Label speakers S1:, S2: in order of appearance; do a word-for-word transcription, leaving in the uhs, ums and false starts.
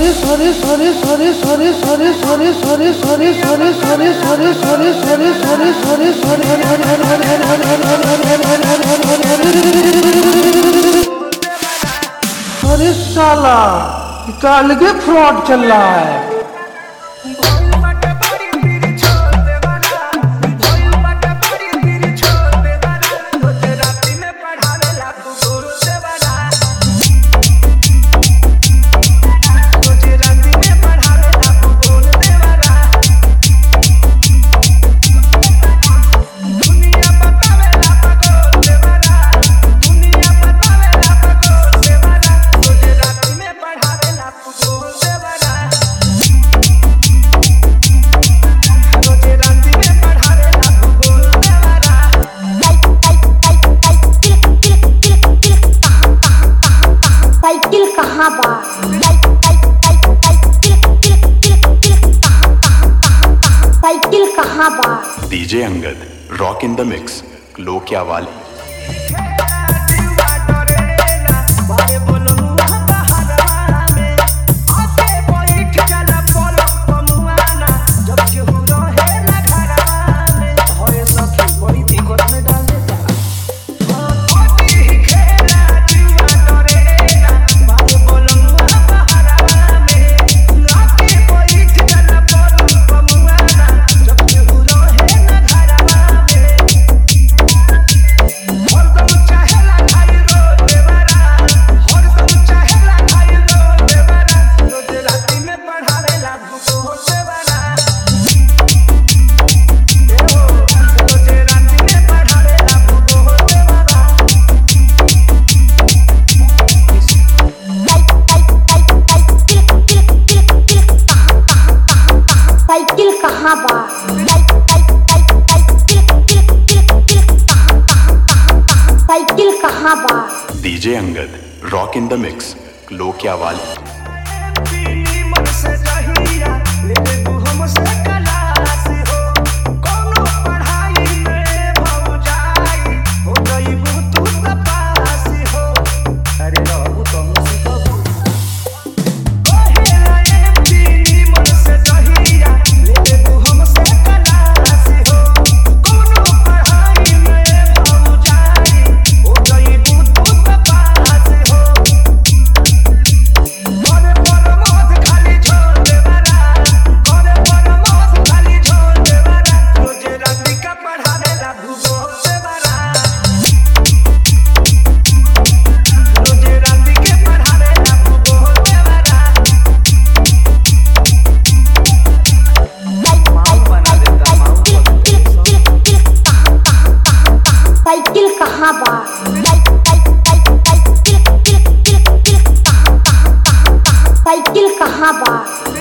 S1: अरे साला इतना अलगे फ्रॉड चल रहा है।
S2: कहाँ बा साइकिल कहाँ बा।
S3: DJ Angad rock in the mix लोकिया वाली।
S2: साइकिल कहाँ बा साइकिल कहाँ बा।
S3: DJ Angad rock in the mix लोकिया वाली।